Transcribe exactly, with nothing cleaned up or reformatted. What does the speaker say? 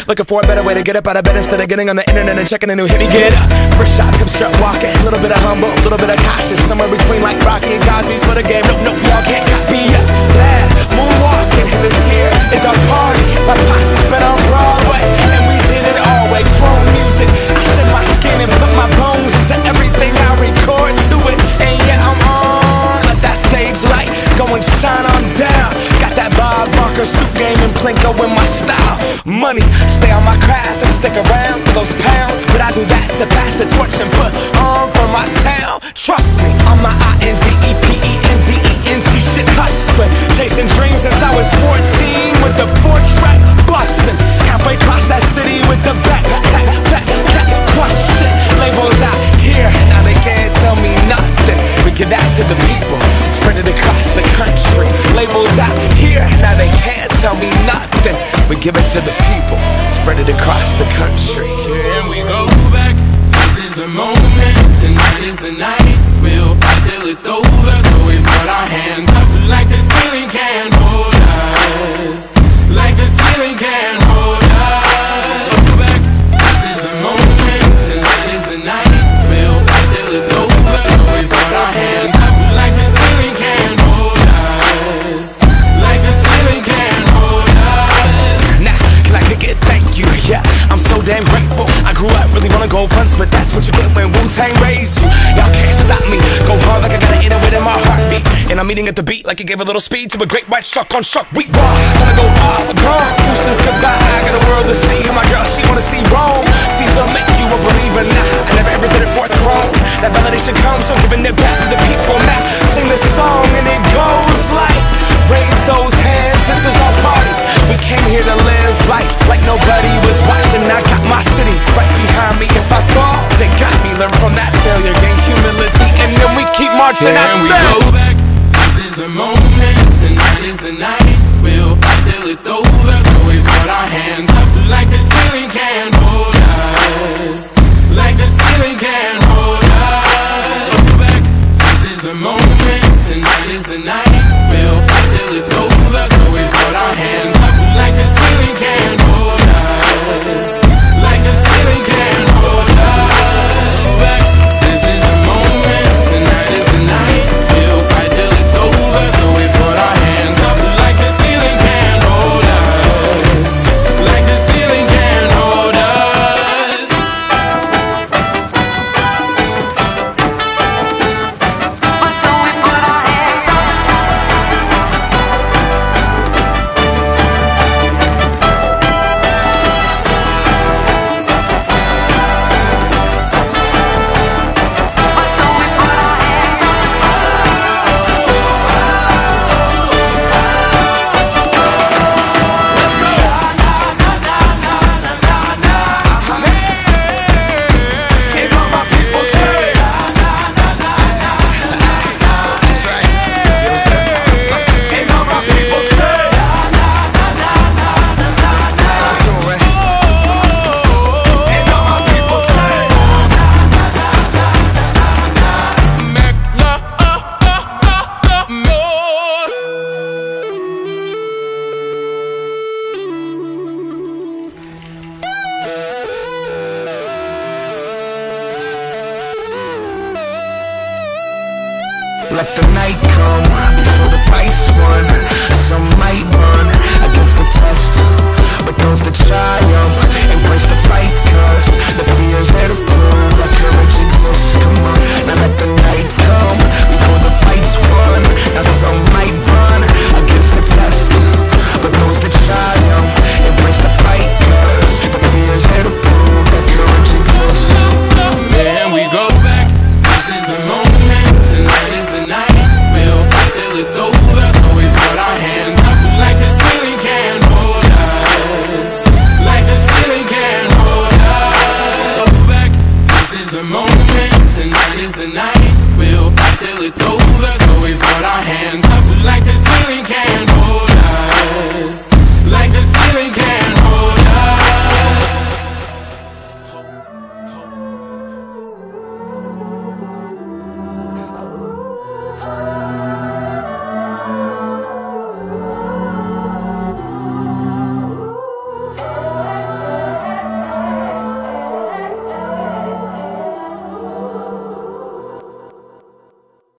Looking for a better way to get up out of bed instead of getting on the internet and checking a new hit. Me get up, first shot, come strut walking. A little bit of humble, a little bit of cautious. Somewhere between like Rocky and Cosby's for the game. Nope, nope, y'all can't copy up. Bad moonwalking, this here is our party. My posse's been on Broadway, and we did it all way. Chrome music, I shed my skin and put my bones into everything I record to it. And yeah, I'm on, let that stage light go and shine on down. Got that Bob Barker suit game and Plinko in my style. Money, stay on my craft and stick around for those pounds. But I do that to pass the torch and put on for my town. Trust me, I'm my I N D E P E N D E N T shit hustling. Chasing dreams since I was fourteen with the four track bustin'. Halfway across that city with the back, back, back, back, crush shit. Labels out here, now they can't tell me nothing. We give that to the people, spread it across the country. Labels out here, now they can't tell me nothing. We give it to the people, spread it across the country. Here we go back, this is the moment, tonight is the night. We'll fight till it's over, so we put our hands up like the ceiling can't hold us. Like the ceiling can't hold us. Go back, this is the moment, tonight is the night. We'll fight till it's over, so we put our hands up like the ceiling can't hold us. Like the ceiling can't hold us. Now, can I kick it? Thank you, yeah, I'm so damn grateful. I grew up really wanna go once, but that's what you get when Wu-Tang raised you. Y'all can't stop me, go hard like I gotta eat it within my heartbeat. And I'm eating at the beat like it gave a little speed to a great white shark on shark. We raw, time to go all gone. Deuces goodbye, I got a world to see. And my girl, she wanna see Rome. Caesar make you a believer now. I never ever did it for a throne. That validation comes from giving it back to the people now. Sing this song and it goes like, raise those hands, this is our party. We came here to live life like nobody was watching. I got my city right behind me. If I fall, they got me. Learn from that failure, gain humility, and then we keep marching. Here we go back, this is the moment, tonight is the night. We'll fight till it's over, so we put our hands up like the ceiling can't hold us. Like the ceiling can't hold us. Go back, this is the moment, tonight is the night. We'll fight till it's over, so we put our hands up like the ceiling can't hold us. Like the ceiling can't hold us. Go back, this is the moment, tonight is the night. We'll fight till it's over, so we put our hands up like the ceiling can't hold us. Like the ceiling can't hold us. So we put our hands up. So we put our hands up. And all my people say, that's right. And all my people say, and all my people say, Make love more. let the night come before the lights run. Some might run against the test, but those that triumph embrace the fight, cause the fear's there to prove that courage exists. Come on, now let the night come before the lights run. Now some might run against the test, but those that triumph embrace the fight, cause the fear's there to prove that courage exists. Then we go back, this is the moment, tonight is the night. We'll fight till it's over, so we put our hands up like the ceiling can't hold us. Like the ceiling can't hold us. Go back, this is the moment, tonight is the night. We'll fight till it's over.